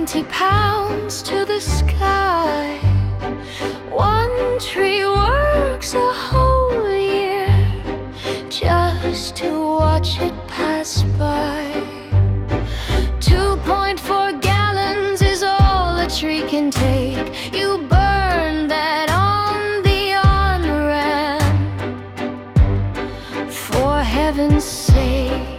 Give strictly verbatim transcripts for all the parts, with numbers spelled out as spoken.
twenty pounds to the sky. One tree works a whole year just to watch it pass by. two point four gallons is all a tree can take. You burn that on the on-ramp, for heaven's sake.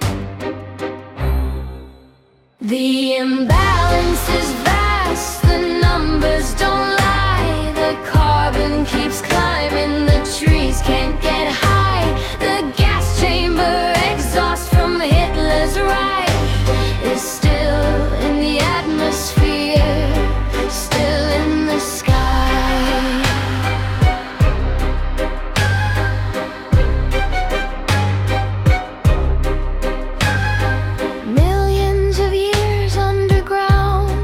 The imbalance is vast, the numbers don't lie. The carbon keeps climbing, the trees can't get high. The gas chamber exhaust from Hitler's Reich is still in the atmosphere, still in the sky. Millions of years underground,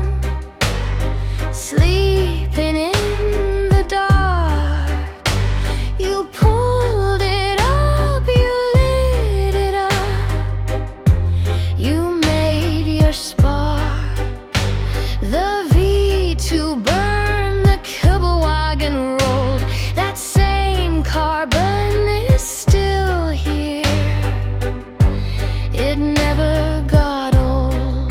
sleeping in the dark. You pulled it up, you lit it up, you made your spark. The V two burned, the Kübelwagen rolled. That same carbon is still here, it never got old.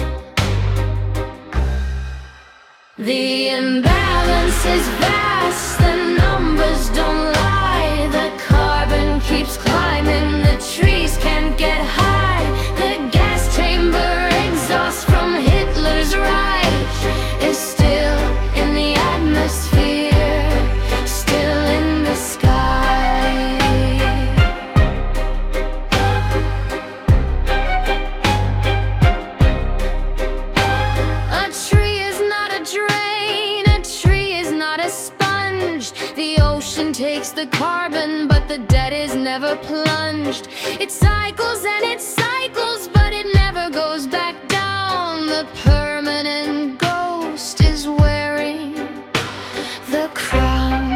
The imbalance is vast, the numbers don't lie. The carbon keeps climbing, the trees can't get high. The gas chamber exhaust from Hitler's Reich is still in the atmosphere, still in the sky. A tree is not a drain, a tree is not a sponge. The ocean takes the carbon, but the debt is never plunged. It cycles and it cycles, but it never goes back down. The permanent ghost is wearing the crown.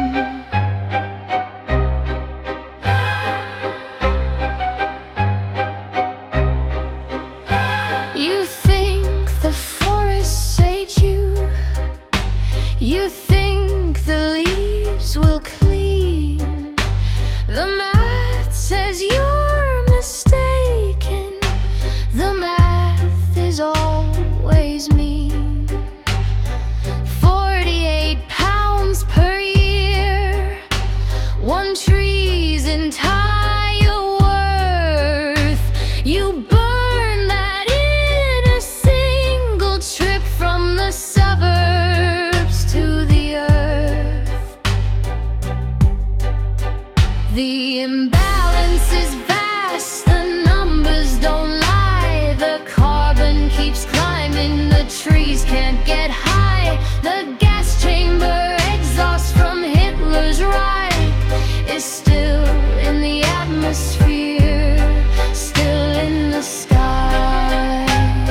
You think the forests ate you, you think the leaves will clean. The math says you're mistaken, the math is always mean. Forty-eight pounds per year, one tree's entire worth. You burn that in a single trip from the suburbs to the earth. The imbalance is vast, the numbers don't lie. The carbon keeps climbing, the trees can't get high. The gas chamber exhaust from Hitler's Reich is still in the atmosphere, still in the sky,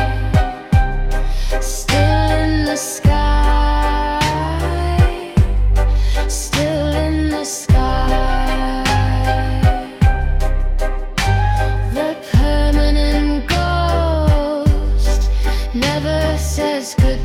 still in the sky, still in the sky. The permanent ghost never says goodbye.